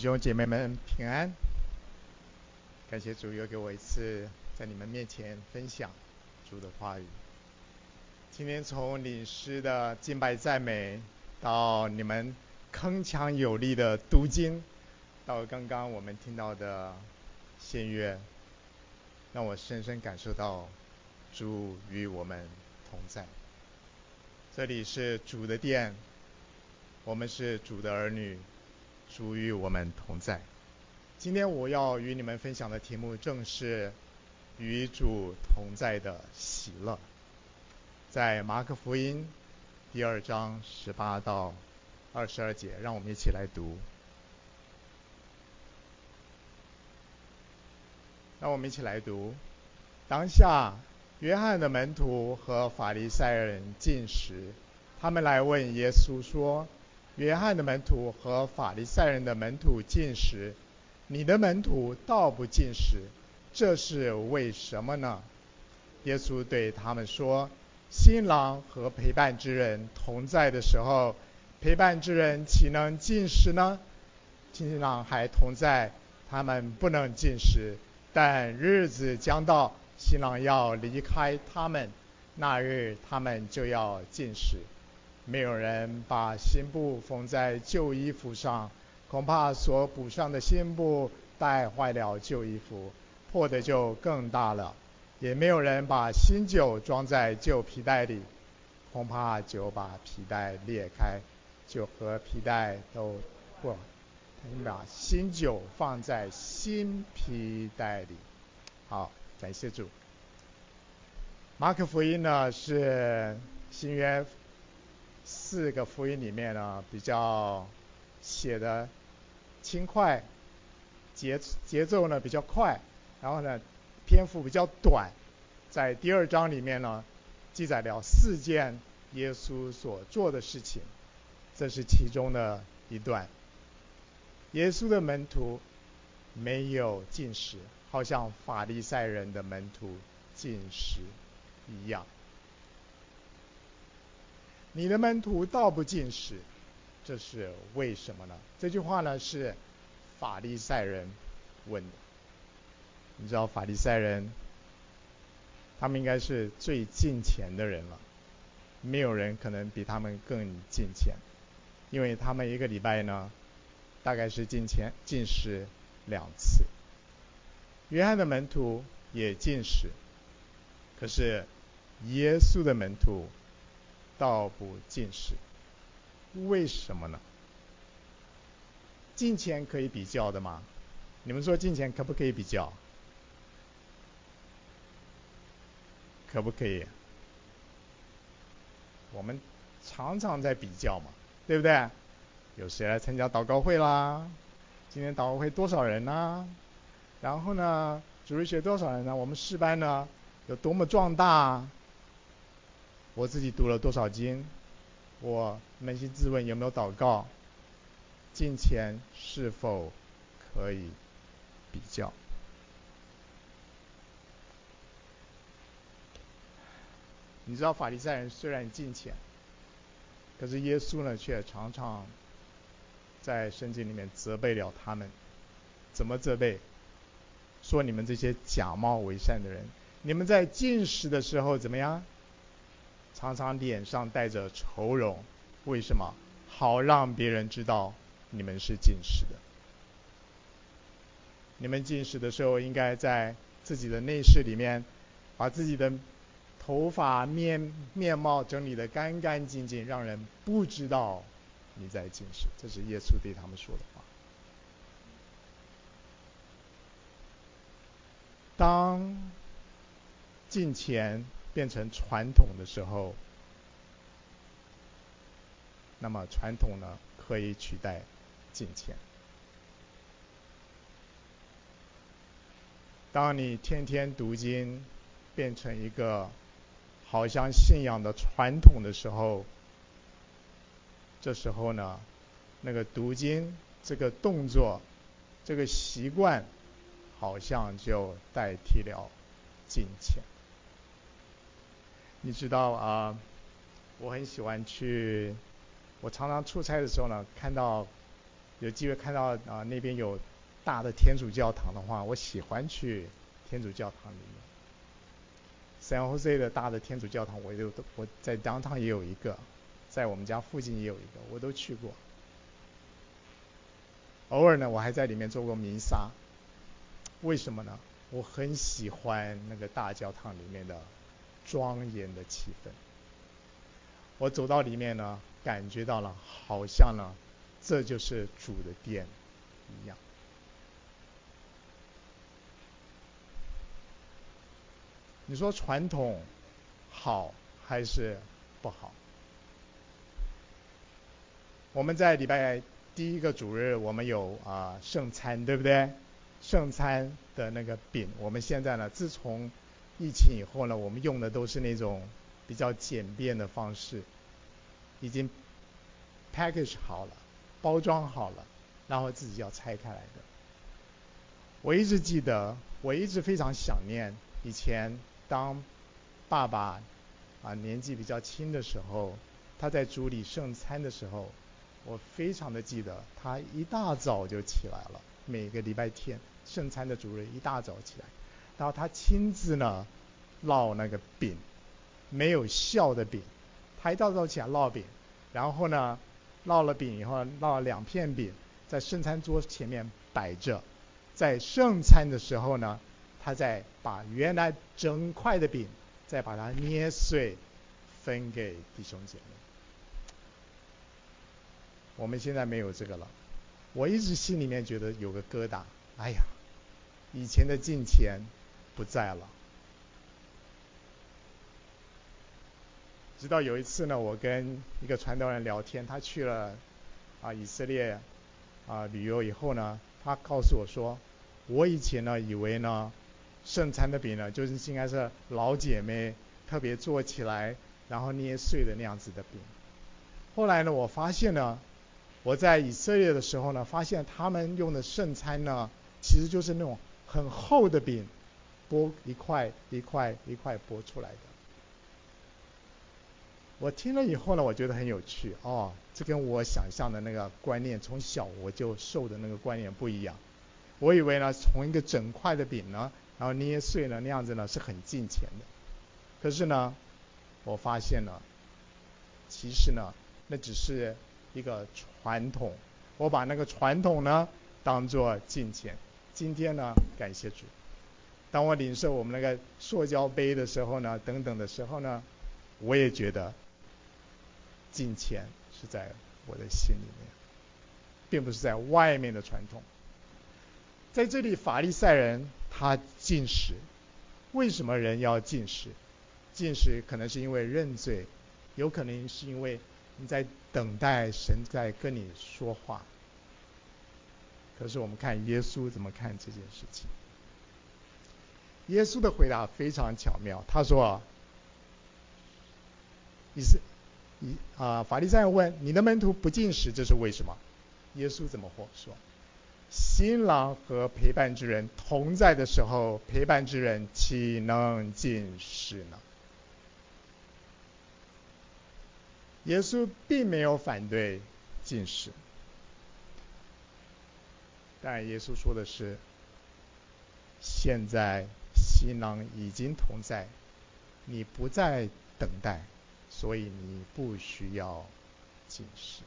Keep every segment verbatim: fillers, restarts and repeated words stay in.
弟兄姐妹们平安，感谢主又给我一次在你们面前分享主的话语。今天从领诗的敬拜赞美，到你们铿锵有力的读经，到刚刚我们听到的献乐，让我深深感受到主与我们同在。这里是主的殿，我们是主的儿女，主与我们同在。今天我要与你们分享的题目正是与主同在的喜乐，在马可福音第二章十八到二十二节，让我们一起来读。让我们一起来读。当下约翰的门徒和法利赛人进食，他们来问耶稣说，约翰的门徒和法利赛人的门徒进食，你的门徒倒不进食，这是为什么呢？耶稣对他们说，新郎和陪伴之人同在的时候，陪伴之人岂能进食呢？新郎还同在，他们不能进食，但日子将到，新郎要离开他们，那日他们就要进食。没有人把新布缝在旧衣服上，恐怕所补上的新布带坏了旧衣服，破的就更大了。也没有人把新酒装在旧皮袋里，恐怕酒把皮袋裂开，酒和皮袋都破。你把新酒放在新皮袋里。好，感谢主。马可福音呢是新约四个福音里面呢比较写的轻快，节节奏呢比较快，然后呢篇幅比较短。在第二章里面呢记载了四件耶稣所做的事情，这是其中的一段。耶稣的门徒没有进食，好像法利赛人的门徒进食一样。你的门徒倒不进食，这是为什么呢？这句话呢是法利赛人问的。你知道法利赛人他们应该是最敬虔的人了，没有人可能比他们更敬虔，因为他们一个礼拜呢大概是进前进食两次。约翰的门徒也进食，可是耶稣的门徒倒不进食，为什么呢？敬虔可以比较的吗？你们说敬虔可不可以比较？可不可以？我们常常在比较嘛，对不对？有谁来参加祷告会啦？今天祷告会多少人呢？然后呢，主日学多少人呢？我们诗班呢有多么壮大？我自己读了多少经？我扪心自问有没有祷告？敬虔是否可以比较？你知道法利赛人虽然敬虔，可是耶稣呢却常常在圣经里面责备了他们。怎么责备？说你们这些假冒为善的人，你们在进食的时候怎么样？常常脸上带着愁容，为什么？好让别人知道你们是进食的。你们进食的时候，应该在自己的内室里面，把自己的头发面面貌整理得干干净净，让人不知道你在进食。这是耶稣对他们说的话。当敬虔变成传统的时候，那么传统呢可以取代敬虔。当你天天读经变成一个好像信仰的传统的时候，这时候呢那个读经这个动作这个习惯好像就代替了敬虔。你知道啊、呃，我很喜欢去，我常常出差的时候呢，看到有机会看到啊、呃、那边有大的天主教堂的话，我喜欢去天主教堂里面。San Jose 的大的天主教堂，我就我在 downtown 也有一个，在我们家附近也有一个，我都去过。偶尔呢，我还在里面做过弥撒。为什么呢？我很喜欢那个大教堂里面的庄严的气氛。我走到里面呢，感觉到了，好像呢，这就是主的殿一样。你说传统好还是不好？我们在礼拜第一个主日，我们有啊、呃、圣餐，对不对？圣餐的那个饼，我们现在呢，自从疫情以后呢，我们用的都是那种比较简便的方式，已经 package 好了，包装好了，然后自己要拆开来的。我一直记得，我一直非常想念以前当爸爸啊年纪比较轻的时候，他在主理圣餐的时候，我非常的记得，他一大早就起来了，每个礼拜天圣餐的主日一大早起来，然后他亲自呢烙那个饼，没有酵的饼，他一大早起来烙饼，然后呢烙了饼以后烙了两片饼，在圣餐桌前面摆着，在圣餐的时候呢，他再把原来整块的饼再把它捏碎，分给弟兄姐妹。我们现在没有这个了，我一直心里面觉得有个疙瘩，哎呀，以前的敬虔不在了。直到有一次呢，我跟一个传道人聊天，他去了啊以色列啊旅游以后呢，他告诉我说，我以前呢以为呢圣餐的饼呢就是应该是老姐妹特别做起来然后捏碎的那样子的饼。后来呢，我发现呢，我在以色列的时候呢，发现他们用的圣餐呢，其实就是那种很厚的饼，剥一块一块一块剥出来的。我听了以后呢，我觉得很有趣哦，这跟我想象的那个观念，从小我就受的那个观念不一样。我以为呢，从一个整块的饼呢，然后捏碎了那样子呢，是很敬虔的。可是呢，我发现呢，其实呢，那只是一个传统。我把那个传统呢，当作敬虔。今天呢，感谢主，当我领受我们那个塑胶杯的时候呢，等等的时候呢，我也觉得敬虔是在我的心里面，并不是在外面的传统。在这里，法利赛人他禁食，为什么人要禁食？禁食可能是因为认罪，有可能是因为你在等待神在跟你说话。可是我们看耶稣怎么看这件事情。耶稣的回答非常巧妙，他说：“你是你啊，法利赛人问你的门徒不禁食，这是为什么？”耶稣怎么说？新郎和陪伴之人同在的时候，陪伴之人岂能禁食呢？耶稣并没有反对禁食，但耶稣说的是，现在新郎已经同在，你不再等待，所以你不需要禁食。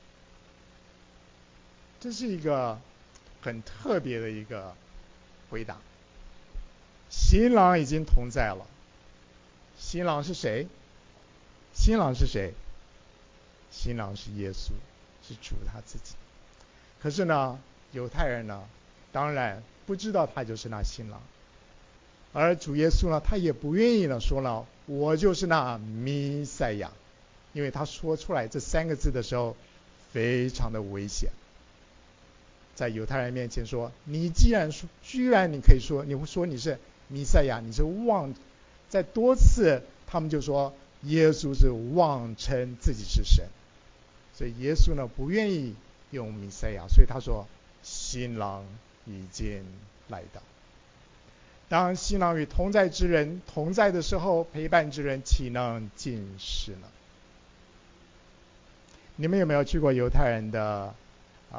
这是一个很特别的一个回答。新郎已经同在了。新郎是谁？新郎是谁？新郎是耶稣，是主他自己。可是呢，犹太人呢，当然不知道他就是那新郎，而主耶稣呢，他也不愿意呢说了，我就是那弥赛亚，因为他说出来这三个字的时候，非常的危险。在犹太人面前说，你既然说，居然你可以说，你会说你是弥赛亚，你是妄，在多次他们就说耶稣是妄称自己是神。所以耶稣呢不愿意用弥赛亚，所以他说新郎已经来到。当新郎与同在之人同在的时候，陪伴之人岂能禁食呢？你们有没有去过犹太人的啊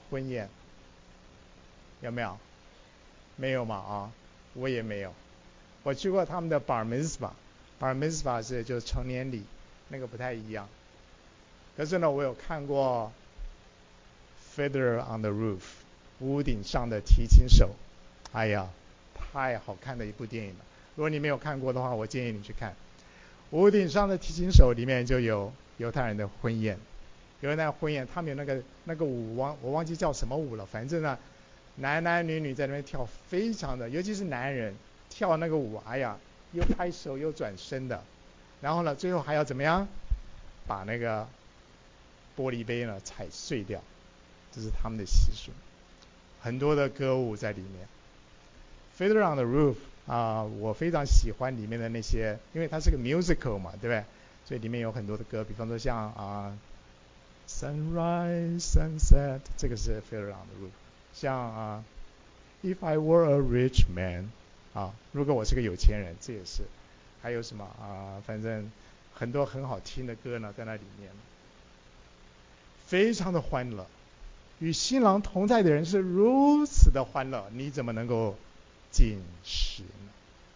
婚宴？有没有？没有嘛啊，我也没有。我去过他们的 bar mitzvah，bar mitzvah 是就是成年礼，那个不太一样。可是呢，我有看过 Fiddler on the Roof， 屋顶上的提琴手。哎呀，太好看的一部电影了。如果你没有看过的话，我建议你去看。屋顶上的提琴手里面就有犹太人的婚宴，犹太人婚宴，他们有那个那个舞，忘我忘记叫什么舞了，反正呢，男男女女在那边跳，非常的，尤其是男人跳那个舞，哎呀，又拍手又转身的，然后呢，最后还要怎么样，把那个玻璃杯呢踩碎掉，这是他们的习俗，很多的歌舞在里面。Fiddler on the Roof 啊、呃，我非常喜欢里面的那些，因为它是个 musical 嘛，对不对？所以里面有很多的歌，比方说像啊、呃、Sunrise Sunset， 这个是 Fiddler on the Roof。像啊、呃、If I Were a Rich Man 啊，如果我是个有钱人，这也是。还有什么啊、呃？反正很多很好听的歌呢，在那里面，非常的欢乐。与新郎同在的人是如此的欢乐，你怎么能够禁食呢？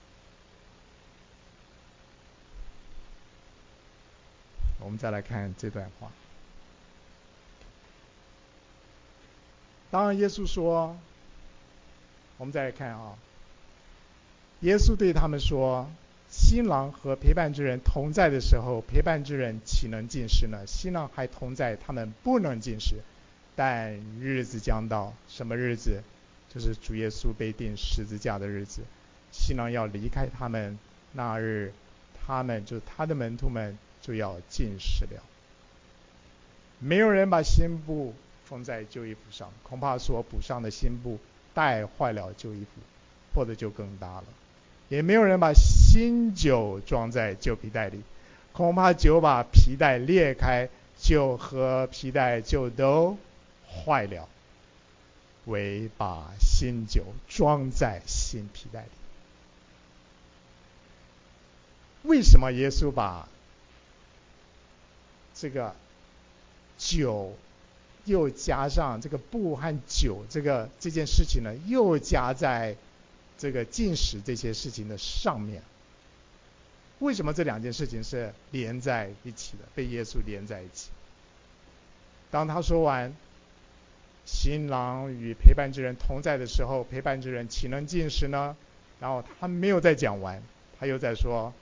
我们再来看这段话。当然耶稣说，我们再来看啊，耶稣对他们说，新郎和陪伴之人同在的时候，陪伴之人岂能禁食呢？新郎还同在，他们不能禁食。但日子将到，什么日子？就是主耶稣被钉十字架的日子。新郎要离开他们，那日他们就他的门徒们就要禁食了。没有人把新布缝在旧衣服上，恐怕所补上的新布带坏了旧衣服，破的就更大了。也没有人把新酒装在旧皮袋里，恐怕酒把皮带裂开，酒和皮带就都坏了。唯把新酒装在新皮袋里。为什么耶稣把这个酒又加上这个布和酒这个这件事情呢，又加在这个禁食这些事情的上面？为什么这两件事情是连在一起的，被耶稣连在一起？当他说完新郎与陪伴之人同在的时候，陪伴之人岂能禁食呢？然后他没有再讲完，他又在说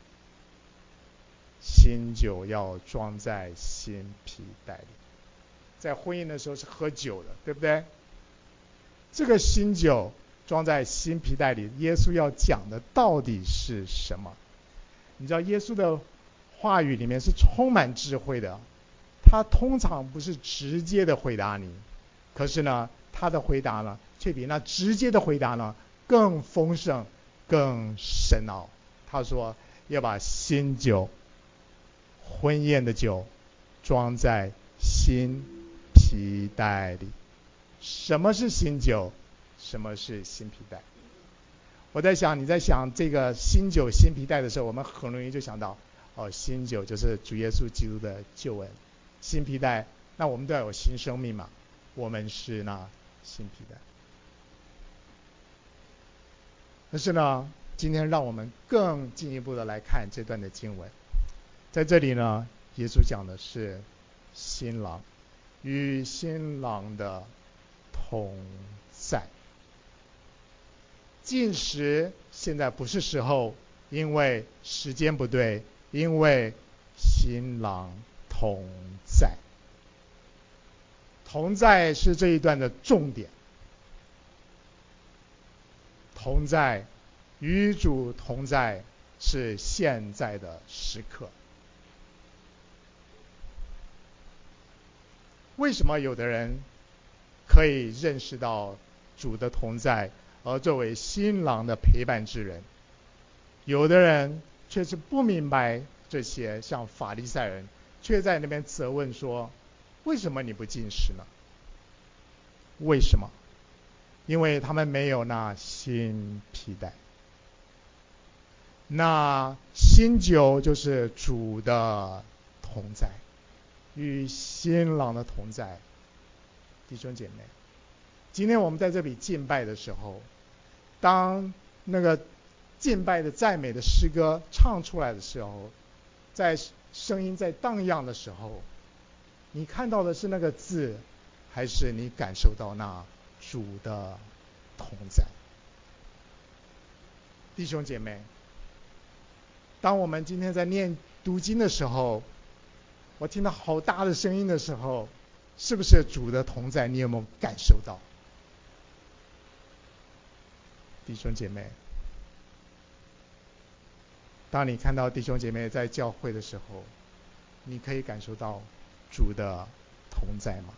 新酒要装在新皮袋里。在婚宴的时候是喝酒的，对不对？这个新酒装在新皮袋里，耶稣要讲的到底是什么？你知道耶稣的话语里面是充满智慧的，他通常不是直接的回答你，可是呢，他的回答呢，却比那直接的回答呢更丰盛、更深奥。他说要把新酒、婚宴的酒装在新皮袋里。什么是新酒？什么是新皮袋？我在想，你在想这个新酒、新皮袋的时候，我们很容易就想到，哦，新酒就是主耶稣基督的救恩，新皮袋，那我们都要有新生命嘛，我们是那新皮袋。但是呢，今天让我们更进一步的来看这段的经文，在这里呢，耶稣讲的是新郎与新郎的同在。禁食现在不是时候，因为时间不对，因为新郎同在。同在是这一段的重点。同在，与主同在是现在的时刻。为什么有的人可以认识到主的同在，而作为新郎的陪伴之人，有的人却是不明白这些，像法利赛人却在那边责问说，为什么你不禁食呢？为什么？因为他们没有那新皮带。那新酒就是主的同在，与新郎的同在。 弟兄姐妹，今天我们在这里敬拜的时候，当那个敬拜的赞美的诗歌唱出来的时候，在声音在荡漾的时候，你看到的是那个字，还是你感受到那主的同在？弟兄姐妹，当我们今天在念读经的时候，我听到好大的声音的时候，是不是主的同在？你有没有感受到？弟兄姐妹，当你看到弟兄姐妹在教会的时候，你可以感受到主的同在吗？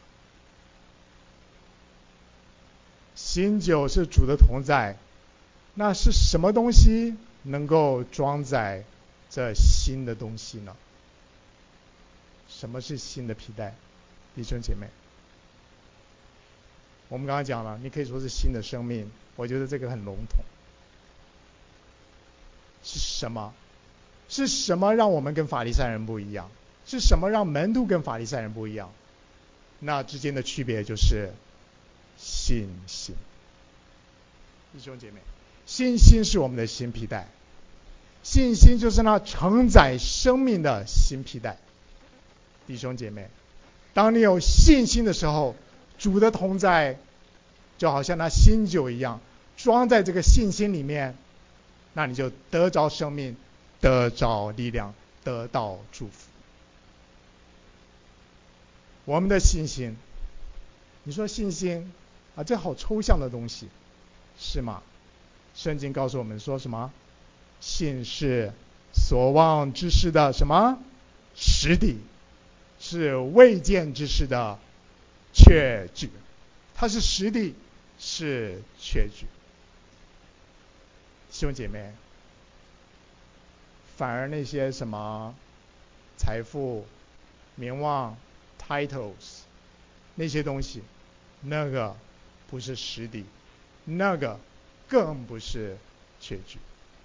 新酒是主的同在，那是什么东西能够装载这新的东西呢？什么是新的皮带？弟兄姐妹，我们刚刚讲了，你可以说是新的生命，我觉得这个很笼统。是什么？是什么让我们跟法利赛人不一样？是什么让门徒跟法利赛人不一样？那之间的区别就是信心。弟兄姐妹，信心是我们的新皮带，信心就是那承载生命的新皮带。弟兄姐妹，当你有信心的时候，主的同在就好像那新酒一样，装在这个信心里面，那你就得着生命，得着力量，得到祝福。我们的信心，你说信心啊，这好抽象的东西，是吗？圣经告诉我们说什么？信是所望之事的什么？实底，是未见之事的确据。它是实底，是确据。弟兄姐妹，反而那些什么财富、名望、titles 那些东西，那个不是实底，那个更不是确据。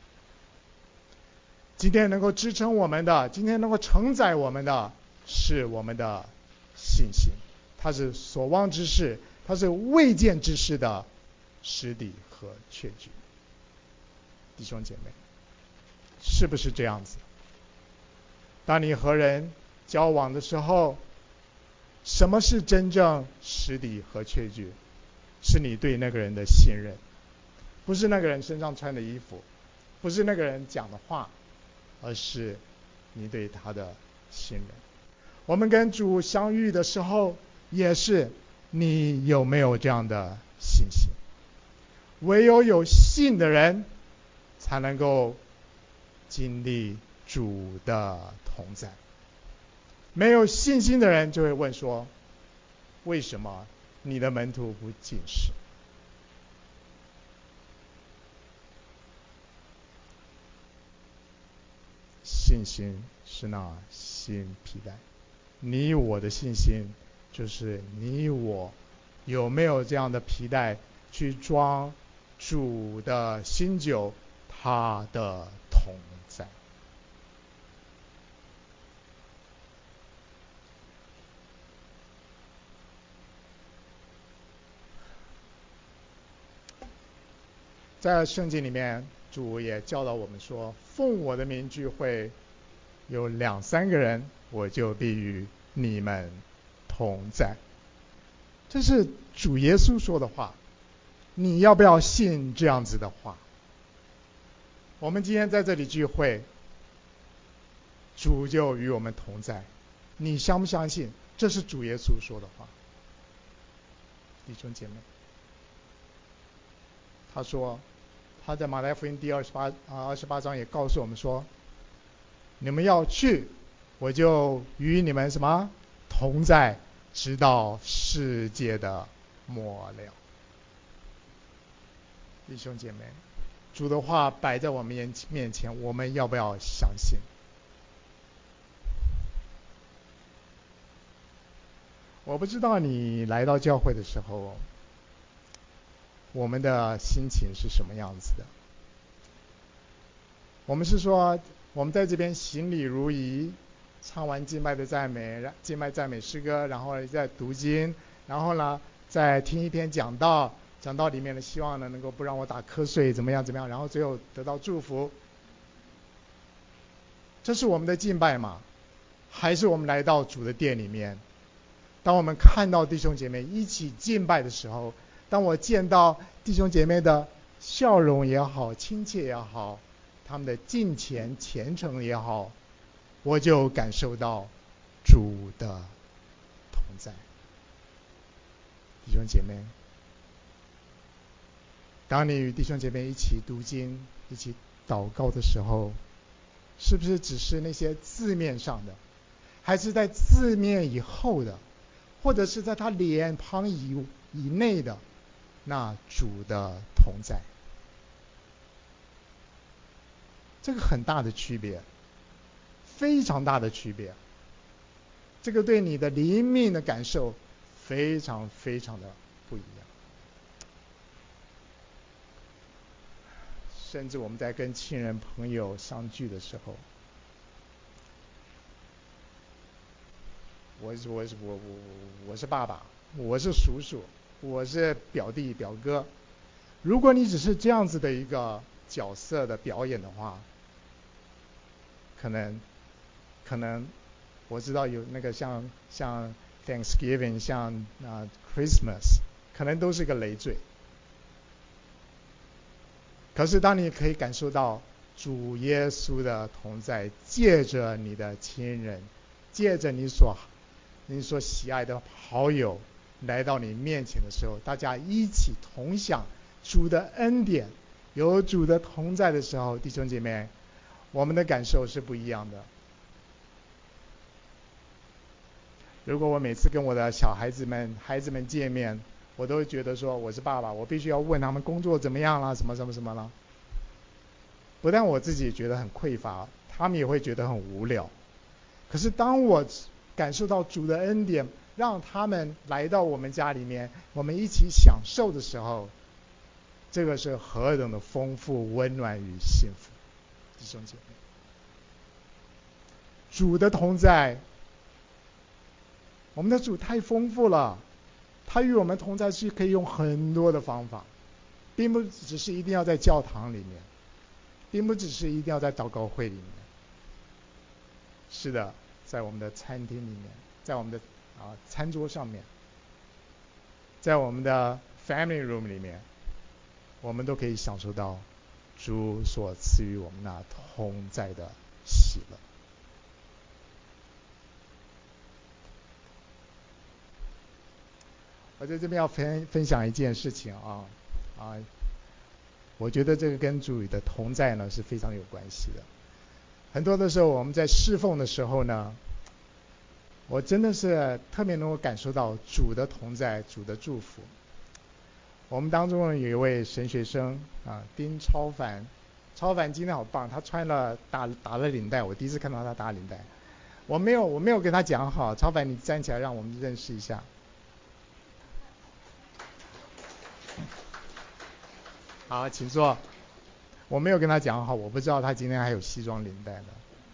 今天能够支撑我们的，今天能够承载我们的，是我们的信心，它是所望之事，它是未见之事的实底和确据。弟兄姐妹，是不是这样子？当你和人交往的时候，什么是真正实底和确据？是你对那个人的信任，不是那个人身上穿的衣服，不是那个人讲的话，而是你对他的信任。我们跟主相遇的时候，也是你有没有这样的信心？唯有有信的人，才能够经历主的同在。没有信心的人就会问说，为什么你的门徒不进食？信心是那新皮带，你我的信心就是你我有没有这样的皮带去装主的新酒，他的同在。在圣经里面，主也教导我们说，奉我的名聚会，有两三个人，我就必与你们同在。这是主耶稣说的话，你要不要信这样子的话？我们今天在这里聚会，主就与我们同在，你相不相信这是主耶稣说的话？弟兄姐妹，他说他在马太福音第二十八啊二十八章也告诉我们说，你们要去，我就与你们什么同在，直到世界的末了。弟兄姐妹，主的话摆在我们面前，我们要不要相信？我不知道你来到教会的时候，我们的心情是什么样子的？我们是说，我们在这边行礼如仪，唱完敬拜的赞美，敬拜赞美诗歌，然后再读经，然后呢， 在听一篇讲道，讲道里面的希望呢能够不让我打瞌睡，怎么样怎么样，然后最后得到祝福。这是我们的敬拜吗？还是我们来到主的殿里面，当我们看到弟兄姐妹一起敬拜的时候，当我见到弟兄姐妹的笑容也好，亲切也好，他们的敬虔虔诚也好，我就感受到主的同在。弟兄姐妹，当你与弟兄姐妹一起读经一起祷告的时候，是不是只是那些字面上的，还是在字面以后的，或者是在他脸庞以以内的那主的同在？这个很大的区别，非常大的区别，这个对你的灵命的感受非常非常的不一样。甚至我们在跟亲人朋友相聚的时候，我我我我我是爸爸，我是叔叔，我是表弟表哥。如果你只是这样子的一个角色的表演的话，可能可能我知道有那个像像 Thanksgiving 像啊、呃、Christmas 可能都是个累赘。可是当你可以感受到主耶稣的同在，借着你的亲人，借着你所你所喜爱的好友来到你面前的时候，大家一起同享主的恩典，有主的同在的时候，弟兄姐妹，我们的感受是不一样的。如果我每次跟我的小孩子们孩子们见面，我都会觉得说我是爸爸，我必须要问他们工作怎么样了，什么什么什么了。不但我自己觉得很匮乏，他们也会觉得很无聊。可是当我感受到主的恩典，让他们来到我们家里面，我们一起享受的时候，这个是何等的丰富、温暖与幸福，弟兄姐妹。主的同在，我们的主太丰富了，他与我们同在是可以用很多的方法，并不只是一定要在教堂里面，并不只是一定要在祷告会里面。是的，在我们的餐厅里面，在我们的啊餐桌上面，在我们的 family room 里面，我们都可以享受到主所赐予我们那同在的喜乐。我在这边要分分享一件事情啊啊，我觉得这个跟主的同在呢是非常有关系的。很多的时候我们在侍奉的时候呢，我真的是特别能够感受到主的同在，主的祝福。我们当中有一位神学生啊，丁超凡，超凡今天好棒，他穿了打打了领带，我第一次看到他打领带。我没有我没有跟他讲好，超凡你站起来让我们认识一下。好，请坐。我没有跟他讲好，我不知道他今天还有西装领带的。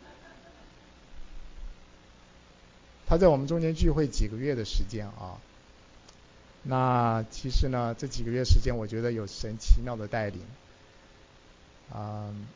他在我们中间聚会几个月的时间啊，那其实呢，这几个月时间，我觉得有神奇妙的带领，啊、嗯，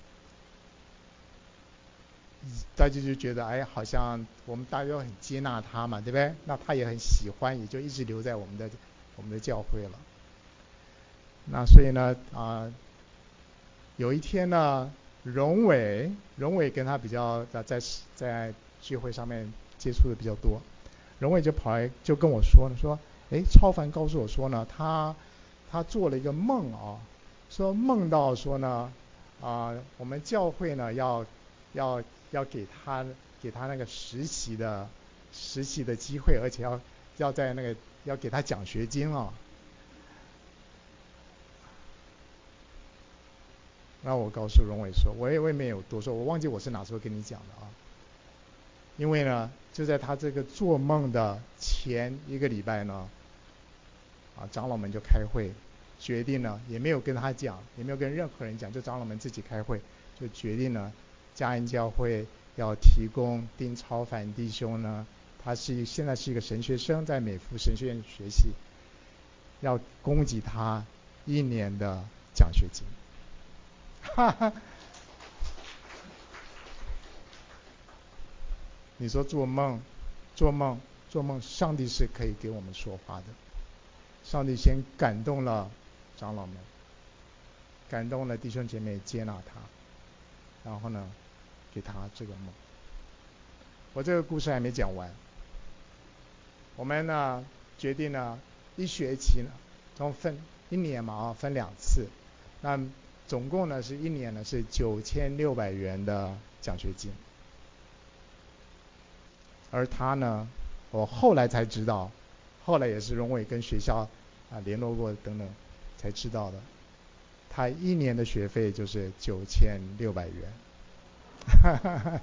大家就觉得，哎，好像我们大家都很接纳他嘛，对不对？那他也很喜欢，也就一直留在我们的我们的教会了。那所以呢，啊、呃，有一天呢，荣伟，荣伟跟他比较在在聚会上面接触的比较多，荣伟就跑来就跟我说呢，说，哎，超凡告诉我说呢，他他做了一个梦啊，说梦到说呢，啊、呃，我们教会呢要要要给他给他那个实习的实习的机会，而且要要在那个要给他奖学金啊。然后我告诉荣伟说，我也我也没有多说，我忘记我是哪时候跟你讲的啊。因为呢，就在他这个做梦的前一个礼拜呢，啊，长老们就开会，决定了，也没有跟他讲，也没有跟任何人讲，就长老们自己开会，就决定了嘉恩教会要提供丁超凡弟兄呢，他是现在是一个神学生，在美孚神学院学习， 要供给他一年的奖学金。哈哈，你说做梦，做梦，做梦，上帝是可以给我们说话的。上帝先感动了长老们，感动了弟兄姐妹，接纳他，然后呢，给他这个梦。我这个故事还没讲完，我们呢决定呢一学期呢，从分一年嘛啊分两次，那总共呢是一年呢是九千六百元的奖学金。而他呢，我后来才知道，后来也是荣伟跟学校啊联络过等等，才知道的，他一年的学费就是九千六百元。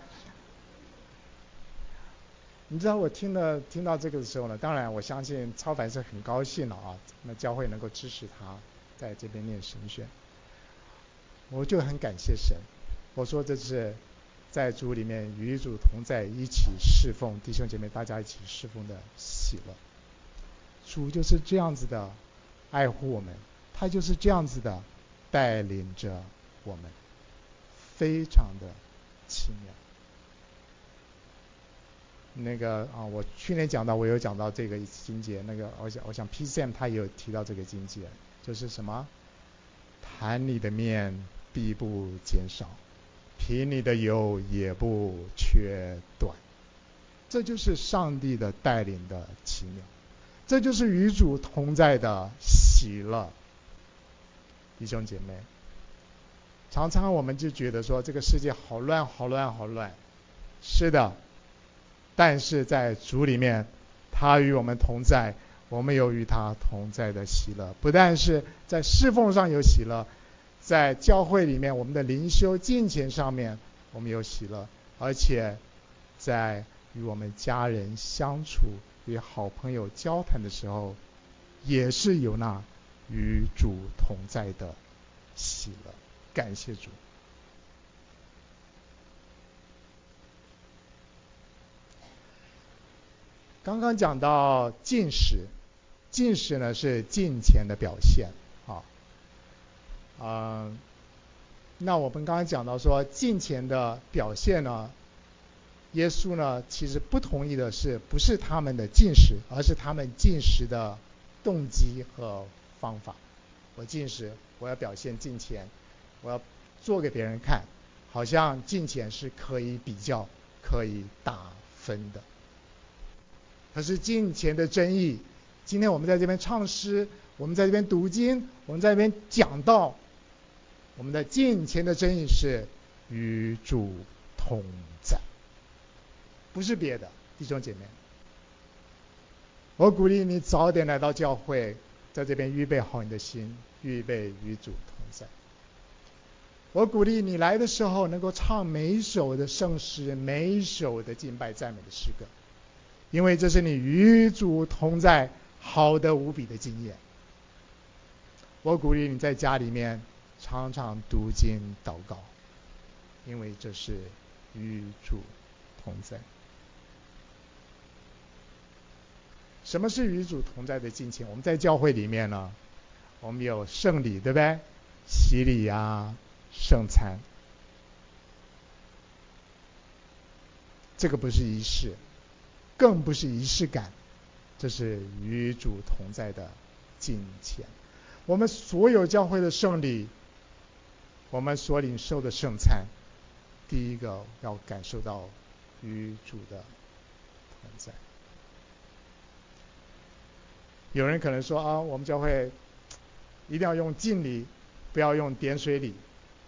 你知道我听了听到这个的时候呢，当然我相信超凡是很高兴了啊，那教会能够支持他在这边念神学，我就很感谢神。我说这是在主里面与主同在，一起侍奉，弟兄姐妹大家一起侍奉的喜乐。主就是这样子的爱护我们，他就是这样子的带领着我们，非常的奇妙。那个啊，我去年讲到，我有讲到这个经节，那个我想我想 P C M 他也有提到这个经节，就是什么，坛里的面必不减少，瓶里的油也不缺短。这就是上帝的带领的奇妙，这就是与主同在的喜乐。弟兄姐妹，常常我们就觉得说这个世界好乱好乱好乱，是的，但是在主里面他与我们同在，我们有与他同在的喜乐。不但是在侍奉上有喜乐，在教会里面我们的灵修敬虔上面我们有喜乐，而且在与我们家人相处，与好朋友交谈的时候，也是有那与主同在的喜乐。感谢主。刚刚讲到禁食，禁食呢是敬虔的表现啊。呃，那我们刚刚讲到说敬虔的表现呢，耶稣呢其实不同意的是，不是他们的禁食，而是他们禁食的动机和方法。我禁食，我要表现敬虔，我要做给别人看，好像敬虔是可以比较、可以打分的。可是敬虔的真意，今天我们在这边唱诗，我们在这边读经，我们在这边讲道，我们的敬虔的真意是与主同在，不是别的。弟兄姐妹，我鼓励你早点来到教会，在这边预备好你的心，预备与主同在。我鼓励你来的时候能够唱每一首的圣诗，每一首的敬拜赞美的诗歌，因为这是你与主同在好的无比的经验。我鼓励你在家里面常常读经祷告，因为这是与主同在。什么是与主同在的敬虔？我们在教会里面呢，我们有圣礼，对不对？洗礼啊，圣餐，这个不是仪式，更不是仪式感，这是与主同在的敬虔。我们所有教会的圣礼，我们所领受的圣餐，第一个要感受到与主的同在。有人可能说啊，我们教会一定要用敬礼，不要用点水礼，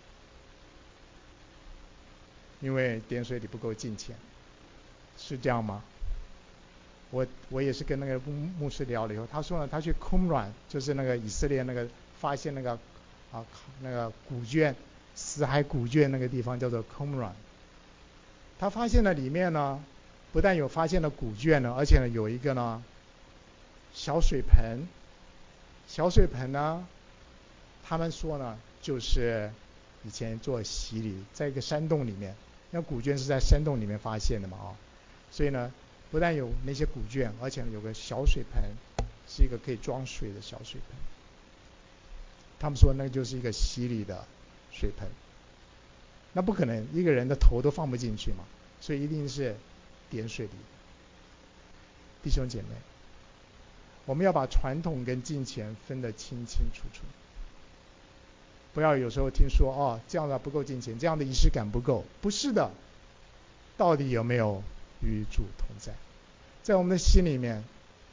因为点水礼不够敬虔，是这样吗？我我也是跟那个牧牧师聊了以后，他说呢，他去Qumran，就是那个以色列那个发现那个啊那个古卷死海古卷那个地方叫做Qumran，他发现了里面呢，不但有发现了古卷呢，而且呢有一个呢小水盆，小水盆呢，他们说呢就是以前做洗礼，在一个山洞里面，那古卷是在山洞里面发现的嘛啊，所以呢不但有那些古卷，而且有个小水盆是一个可以装水的小水盆。他们说那就是一个洗礼的水盆，那不可能一个人的头都放不进去嘛，所以一定是点水礼。弟兄姐妹，我们要把传统跟金钱分得清清楚楚，不要有时候听说哦这样的不够金钱，这样的仪式感不够，不是的，到底有没有与主同在？在我们的心里面，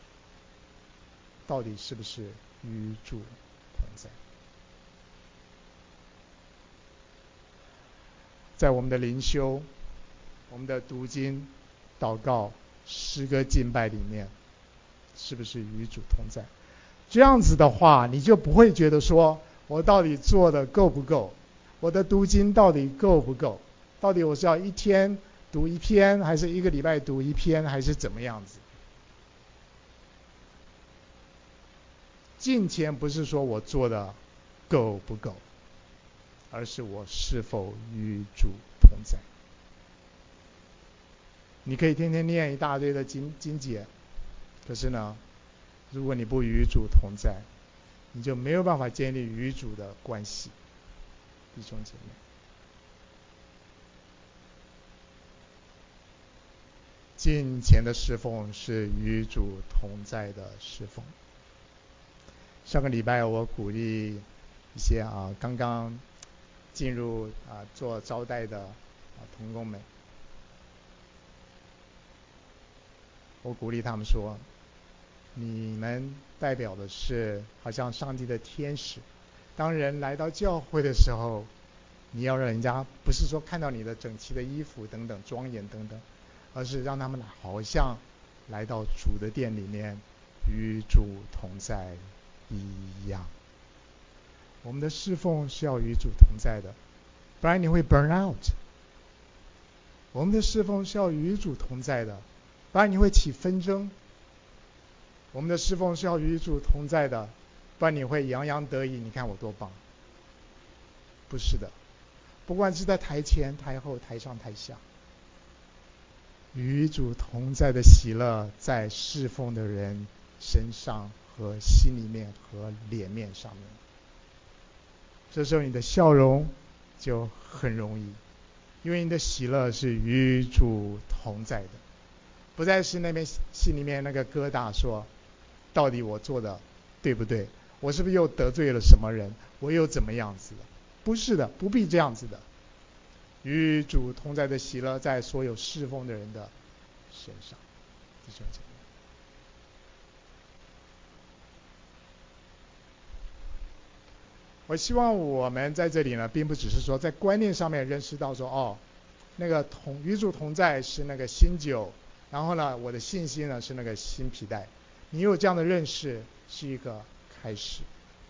到底是不是与主同在？在我们的灵修、我们的读经、祷告、诗歌敬拜里面，是不是与主同在？这样子的话，你就不会觉得说我到底做的够不够，我的读经到底够不够，到底我是要一天读一篇，还是一个礼拜读一篇，还是怎么样子？敬虔不是说我做的够不够，而是我是否与主同在。你可以天天念一大堆的经经节，可是呢，如果你不与主同在，你就没有办法建立与主的关系。弟兄姐妹，敬虔的侍奉是与主同在的侍奉。上个礼拜我鼓励一些啊刚刚进入啊做招待的啊同工们，我鼓励他们说，你们代表的是好像上帝的天使，当人来到教会的时候，你要让人家不是说看到你的整齐的衣服等等庄严等等，而是让他们好像来到主的殿里面与主同在一样。我们的侍奉是要与主同在的，不然你会 burn out。 我们的侍奉是要与主同在的，不然你会起纷争。我们的侍奉是要与主同在的，不然你会洋洋得意，你看我多棒。不是的，不管是在台前台后台上台下，与主同在的喜乐在侍奉的人身上和心里面和脸面上面，这时候你的笑容就很容易，因为你的喜乐是与主同在的，不再是那边心里面那个疙瘩说到底我做的对不对，我是不是又得罪了什么人，我又怎么样子了。不是的，不必这样子的。与主同在的喜乐在所有侍奉的人的身上。弟兄姐妹，我希望我们在这里呢，并不只是说在观念上面认识到说哦，那个同与主同在是那个新酒，然后呢我的信心呢是那个新皮带。你有这样的认识是一个开始。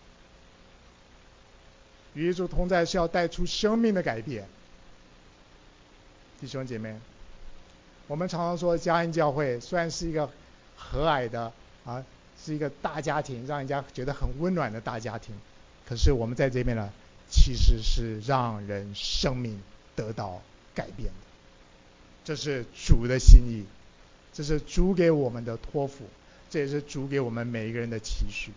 与主同在是要带出生命的改变。弟兄姐妹，我们常常说嘉恩教会虽然是一个和蔼的啊，是一个大家庭，让人家觉得很温暖的大家庭，可是我们在这边呢，其实是让人生命得到改变的。这是主的心意，这是主给我们的托付，这也是主给我们每一个人的期许。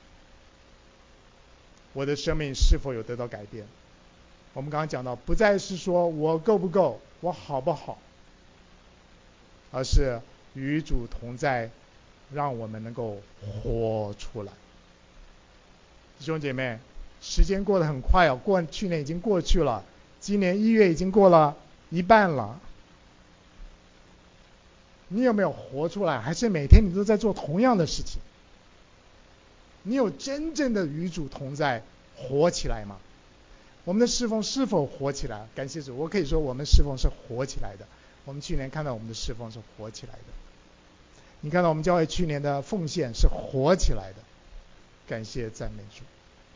我的生命是否有得到改变？我们刚刚讲到，不再是说我够不够，我好不好，而是与主同在，让我们能够活出来。弟兄姐妹，时间过得很快哦，过去年已经过去了，今年一月已经过了一半了。你有没有活出来？还是每天你都在做同样的事情？你有真正的与主同在活起来吗？我们的侍奉是否活起来？感谢主，我可以说我们侍奉是活起来的。我们去年看到我们的侍奉是活起来的，你看到我们教会去年的奉献是活起来的，感谢赞美主。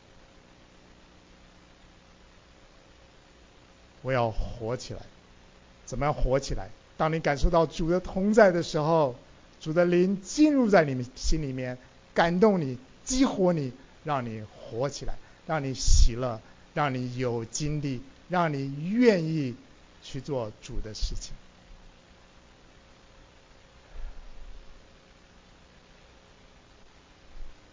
我要活起来，怎么样活起来？当你感受到主的同在的时候，主的灵进入在你们心里面，感动你，激活你，让你活起来，让你喜乐，让你有精力，让你愿意去做主的事情。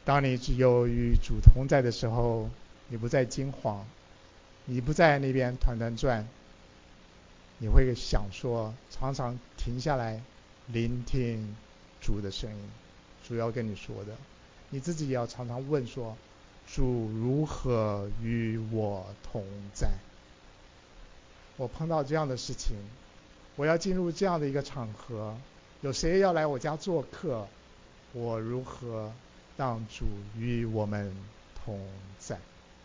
当你只有与主同在的时候，你不再惊慌，你不在那边团团转，你会想说，常常停下来聆听主的声音，主要跟你说的，你自己也要常常问说，主如何与我同在？我碰到这样的事情，我要进入这样的一个场合，有谁要来我家做客，我如何让主与我们同在？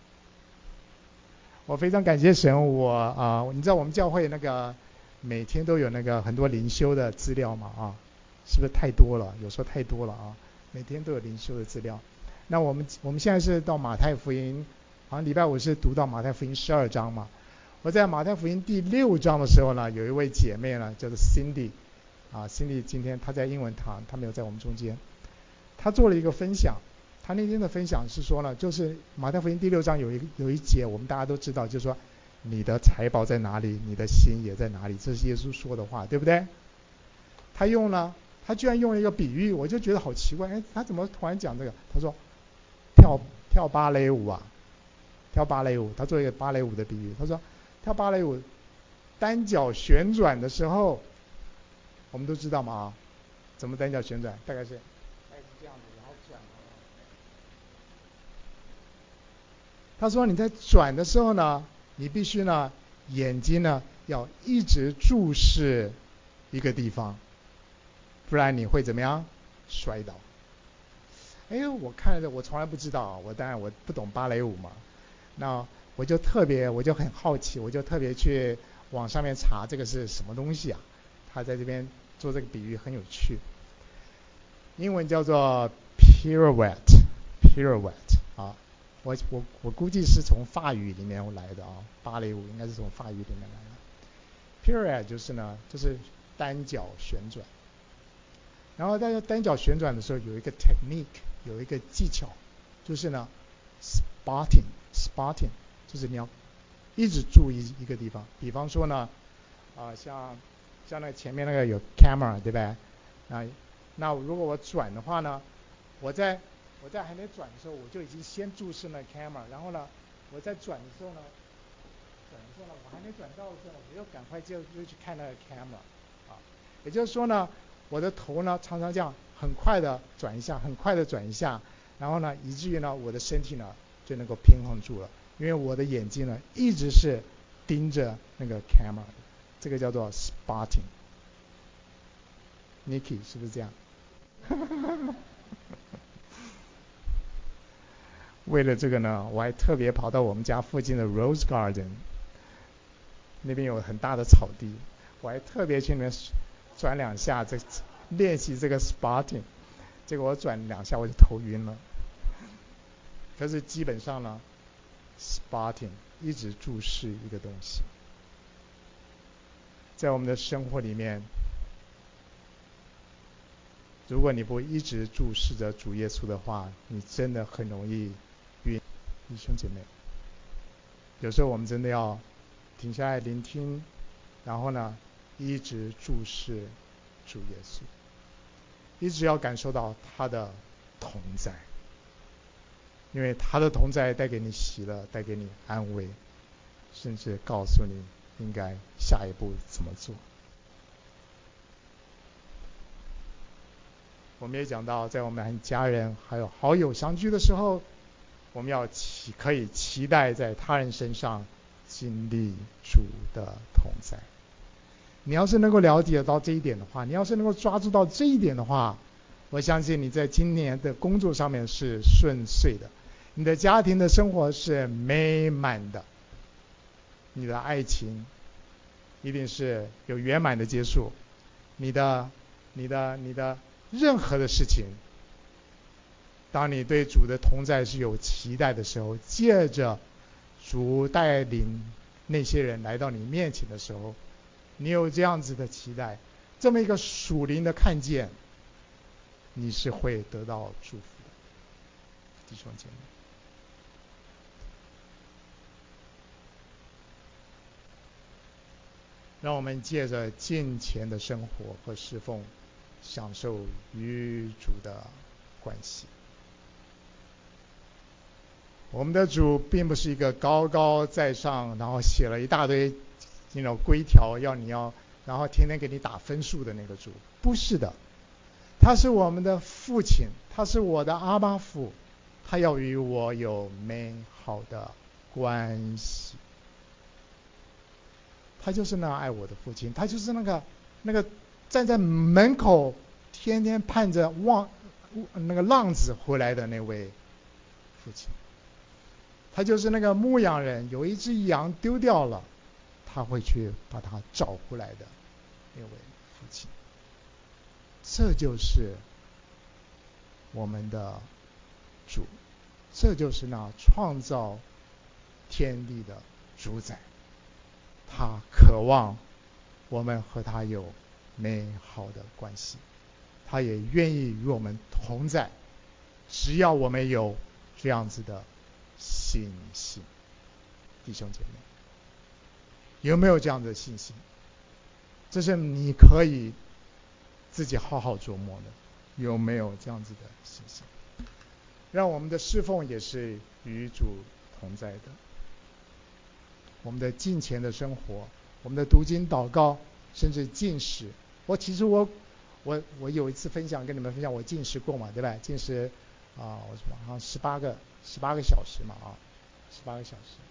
我非常感谢神，我啊、呃，你知道我们教会那个每天都有那个很多灵修的资料嘛啊，是不是太多了？有时候太多了啊，每天都有灵修的资料。那我们我们现在是到马太福音，好像礼拜五是读到马太福音十二章嘛。我在马太福音第六章的时候呢，有一位姐妹呢，叫做 Cindy 啊 ，Cindy 今天她在英文堂，她没有在我们中间，她做了一个分享。她那天的分享是说呢，就是马太福音第六章有一有一节，我们大家都知道，就是说你的财宝在哪里，你的心也在哪里，这是耶稣说的话，对不对？他用了，他居然用了一个比喻，我就觉得好奇怪，哎，他怎么突然讲这个？他说跳跳芭蕾舞啊，跳芭蕾舞，他做一个芭蕾舞的比喻，他说跳芭蕾舞单脚旋转的时候，我们都知道嘛啊，怎么单脚旋转？大概是大概是这样子，然后转。他说你在转的时候呢，你必须呢眼睛呢要一直注视一个地方，不然你会怎么样？摔倒。哎，我看着我从来不知道，我当然我不懂芭蕾舞嘛，那我就特别我就很好奇，我就特别去网上面查这个是什么东西啊？他在这边做这个比喻很有趣，英文叫做 pirouette pirouette 啊。我我我估计是从法语里面来的啊，芭蕾舞应该是从法语里面来的。Pirouette 就是呢，就是单脚旋转。然后在单脚旋转的时候，有一个 technique， 有一个技巧，就是呢 spotting spotting， 就是你要一直注意一个地方。比方说呢，啊、呃、像像那个前面那个有 camera， 对不对？那那如果我转的话呢，我在我在还没转的时候，我就已经先注视那 camera， 然后呢，我在转的时候呢，转的时候呢，我还没转到的时候，我又赶快就就去看那个 camera， 啊，也就是说呢，我的头呢常常这样很快的转一下，很快的转一下，然后呢，以至于呢，我的身体呢就能够平衡住了，因为我的眼睛呢一直是盯着那个 camera 的，这个叫做 spotting。Nikki 是不是这样？为了这个呢，我还特别跑到我们家附近的 Rose Garden， 那边有很大的草地，我还特别去那边转两下，这练习这个 spotting。结果我转两下我就头晕了。可是基本上呢 ，spotting 一直注视一个东西，在我们的生活里面，如果你不一直注视着主耶稣的话，你真的很容易晕。弟兄姐妹，有时候我们真的要停下来聆听，然后呢，一直注视主耶稣，一直要感受到他的同在，因为他的同在带给你喜乐，带给你安慰，甚至告诉你应该下一步怎么做。我们也讲到，在我们和家人还有好友相聚的时候，我们要期可以期待在他人身上经历主的同在。你要是能够了解到这一点的话，你要是能够抓住到这一点的话，我相信你在今年的工作上面是顺遂的，你的家庭的生活是美满的，你的爱情一定是有圆满的结束，你的你的你的任何的事情，当你对主的同在是有期待的时候，借着主带领那些人来到你面前的时候，你有这样子的期待，这么一个属灵的看见，你是会得到祝福的，弟兄姐妹。让我们借着敬虔的生活和侍奉，享受与主的关系。 我们的主并不是一个高高在上，然后写了一大堆那种规条要你要，然后天天给你打分数的那个主，不是的。他是我们的父亲，他是我的阿爸父，他要与我有美好的关系。他就是那爱我的父亲，他就是那个那个站在门口天天盼着望那个浪子回来的那位父亲。他就是那个牧羊人，有一只羊丢掉了，他会去把它找回来的那位父亲。这就是我们的主，这就是那创造天地的主宰。他渴望我们和他有美好的关系，他也愿意与我们同在，只要我们有这样子的信心。弟兄姐妹，有没有这样的信心？这是你可以自己好好琢磨的，有没有这样子的信心？让我们的侍奉也是与主同在的。我们的敬虔的生活，我们的读经祷告，甚至禁食。我其实我我我有一次分享跟你们分享，我禁食过嘛，对吧？禁食啊，我什么好像十八个十八个小时嘛啊，十八个小时，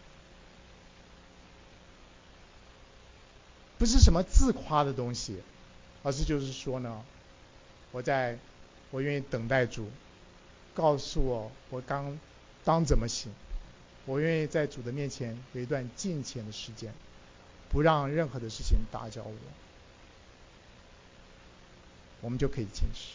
不是什么自夸的东西，而是就是说呢，我在我愿意等待主告诉我我刚当怎么行。我愿意在主的面前有一段敬虔的时间，不让任何的事情打搅我，我们就可以禁食。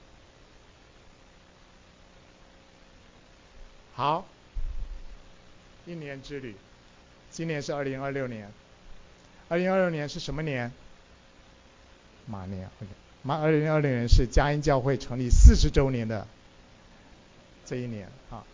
好，一年之旅，今年是二零二六年。二零二六年是什么年？马年。马二零二六年是嘉恩教会成立四十周年的这一年啊。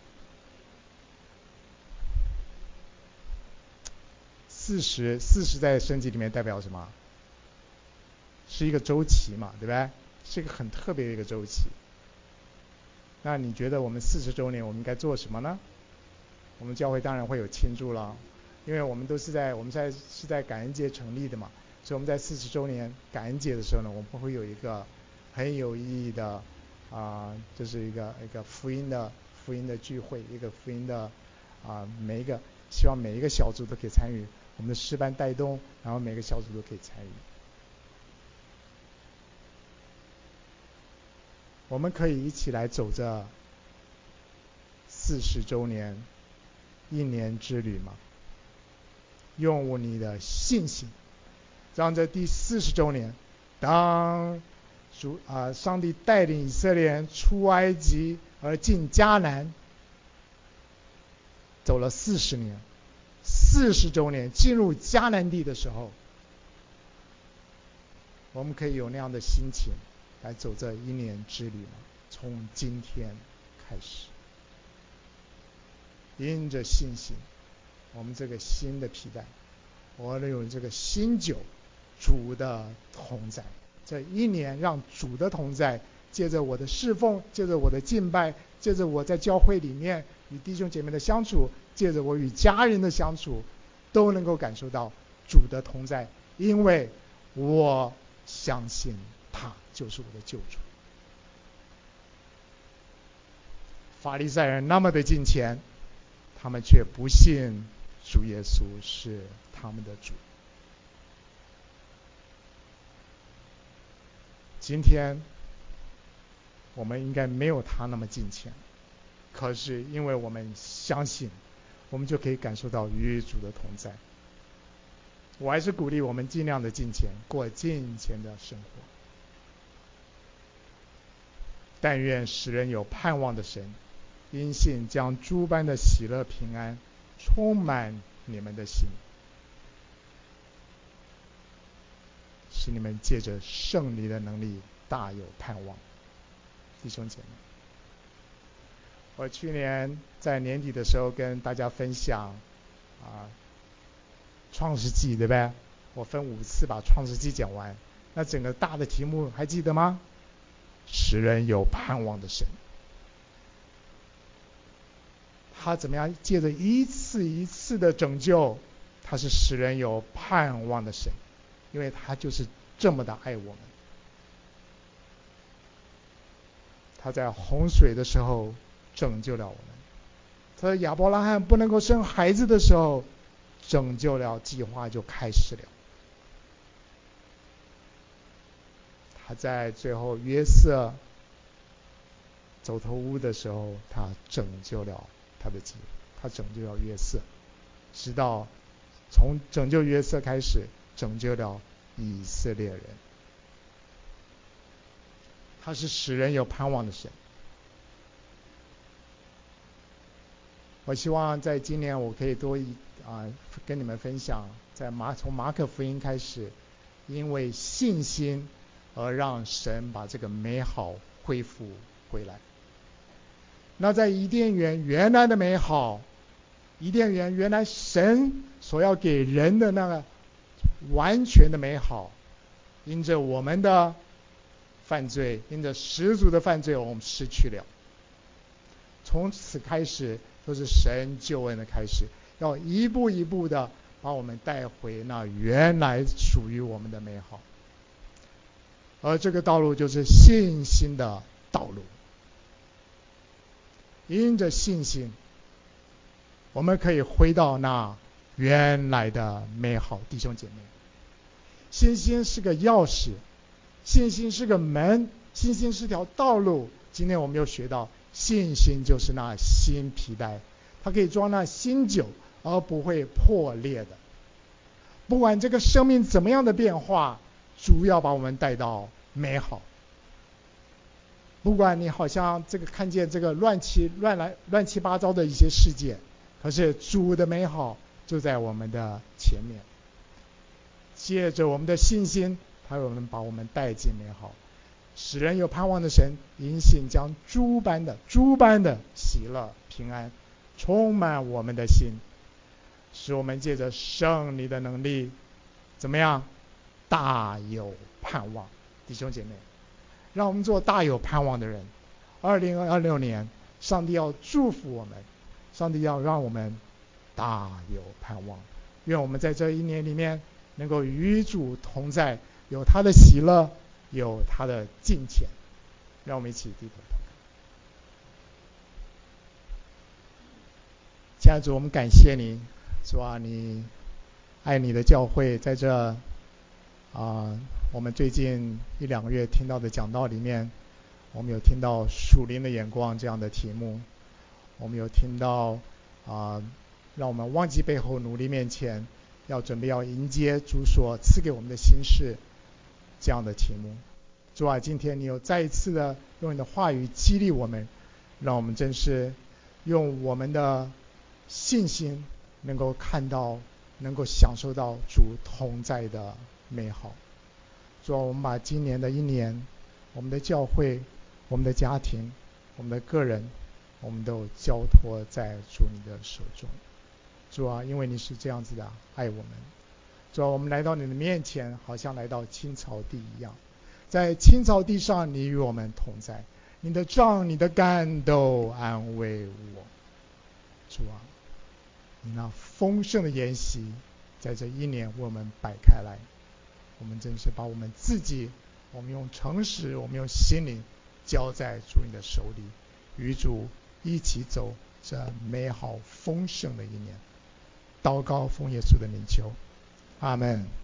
四十，四十在圣经里面代表什么？是一个周期嘛，对吧？是一个很特别的一个周期。那你觉得我们四十周年我们应该做什么呢？我们教会当然会有庆祝了，因为我们都是在我们在是在感恩节成立的嘛，所以我们在四十周年感恩节的时候呢，我们会有一个很有意义的啊、呃，就是一个一个福音的福音的聚会，一个福音的啊、呃，每一个希望每一个小组都可以参与，我们的诗班带动，然后每个小组都可以参与。我们可以一起来走这四十周年一年之旅吗？用你的信心，让这第四十周年，当主啊、呃，上帝带领以色列人出埃及而进迦南，走了四十年，四十周年进入迦南地的时候，我们可以有那样的心情来走这一年之旅吗？从今天开始，因着信心，我们这个新的皮带，我们有这个新酒，主的同在。这一年让主的同在，借着我的侍奉，借着我的敬拜，借着我在教会里面与弟兄姐妹的相处，借着我与家人的相处，都能够感受到主的同在，因为我相信他就是我的救主。法利赛人那么的敬虔，他们却不信主耶稣是他们的主。今天我们应该没有他那么敬虔，可是因为我们相信，我们就可以感受到与主的同在。我还是鼓励我们尽量的敬虔，过敬虔的生活。但愿使人有盼望的神，因信将诸般的喜乐平安充满你们的心，使你们借着圣灵的能力大有盼望。弟兄姐妹，我去年在年底的时候跟大家分享啊，创世纪，对吧？我分五次把创世纪讲完，那整个大的题目还记得吗？使人有盼望的神。 他怎么样借着一次一次的拯救，他是使人有盼望的神，因为他就是这么的爱我们。他在洪水的时候拯救了我们，他在亚伯拉罕不能够生孩子的时候拯救了，计划就开始了。他在最后约瑟走投无的时候，他拯救了他的计划，他拯救了约瑟，直到从拯救约瑟开始，拯救了以色列人。他是使人有盼望的神。我希望在今年我可以多一啊、呃、跟你们分享，在马从马可福音开始，因为信心而让神把这个美好恢复回来。那在伊甸园原来的美好，伊甸园原来神所要给人的那个完全的美好，因着我们的犯罪，因着始祖的犯罪，我们失去了。从此开始都是神救恩的开始，要一步一步的把我们带回那原来属于我们的美好。而这个道路就是信心的道路。因着信心，我们可以回到那原来的美好。弟兄姐妹，信心是个钥匙，信心是个门，信心是条道路。今天我们又学到，信心就是那新皮带，它可以装那新酒，而不会破裂的。不管这个生命怎么样的变化，主要把我们带到美好。不管你好像这个看见这个乱七乱来乱七八糟的一些事件，可是主的美好就在我们的前面。借着我们的信心，他有能把我们带进美好，使人有盼望的神，因信将诸般的诸般的喜乐平安充满我们的心，使我们借着圣灵的能力，怎么样，大有盼望。弟兄姐妹，让我们做大有盼望的人。二零二六年，上帝要祝福我们，上帝要让我们大有盼望。愿我们在这一年里面能够与主同在，有他的喜乐，有他的敬虔。让我们一起低头祷告。亲爱的主，我们感谢你，主啊，你爱你的教会，在这啊、呃，我们最近一两个月听到的讲道里面，我们有听到属灵的眼光这样的题目，我们有听到啊、呃，让我们忘记背后，努力面前，要准备要迎接主所赐给我们的新事这样的题目。主啊，今天你有再一次的用你的话语激励我们，让我们真是用我们的信心能够看到，能够享受到主同在的美好。主啊，我们把今年的一年，我们的教会，我们的家庭，我们的个人，我们都交托在主你的手中。主啊，因为你是这样子的爱我们，主啊，我们来到你的面前，好像来到青草地一样，在青草地上你与我们同在，你的杖你的竿都安慰我。主啊，你那丰盛的筵席在这一年为我们摆开来，我们真是把我们自己，我们用诚实，我们用心灵交在主你的手里，与主一起走这美好丰盛的一年。祷告奉耶稣的名求，阿们。